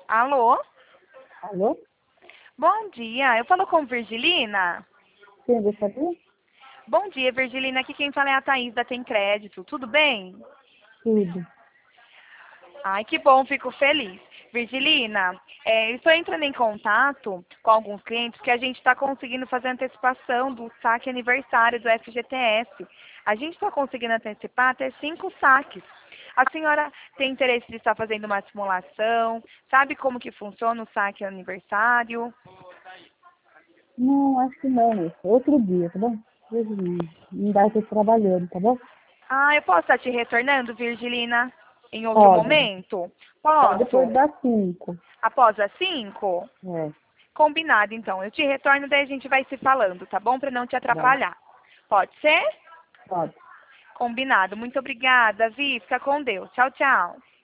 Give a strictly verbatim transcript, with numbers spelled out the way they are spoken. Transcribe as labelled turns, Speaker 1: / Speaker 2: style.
Speaker 1: Alô?
Speaker 2: Alô?
Speaker 1: Bom dia, eu falo com Virgilina?
Speaker 2: Quem deixa ver?
Speaker 1: Bom dia, Virgilina. Aqui quem fala é a Thaís da Tem Crédito. Tudo bem?
Speaker 2: Tudo.
Speaker 1: Ai, que bom, fico feliz. Virgilina, é, eu estou entrando em contato com alguns clientes que a gente está conseguindo fazer antecipação do saque aniversário do F G T S. A gente está conseguindo antecipar até cinco saques. A senhora tem interesse de estar fazendo uma simulação? Sabe como que funciona o saque aniversário?
Speaker 2: Não, acho que não, moça. Outro dia, tá bom? Hoje não não dá, eu tô trabalhando, tá bom?
Speaker 1: Ah, eu posso estar te retornando, Virgilina, em outro
Speaker 2: Pode.
Speaker 1: momento?
Speaker 2: Só depois
Speaker 1: Posso?
Speaker 2: das cinco.
Speaker 1: Após as cinco?
Speaker 2: É,
Speaker 1: Combinado, então. Eu te retorno, daí a gente vai se falando, tá bom? Para não te
Speaker 2: vai.
Speaker 1: atrapalhar. Pode ser?
Speaker 2: Pode.
Speaker 1: Combinado. Muito obrigada, Vi. Fica com Deus. Tchau, tchau.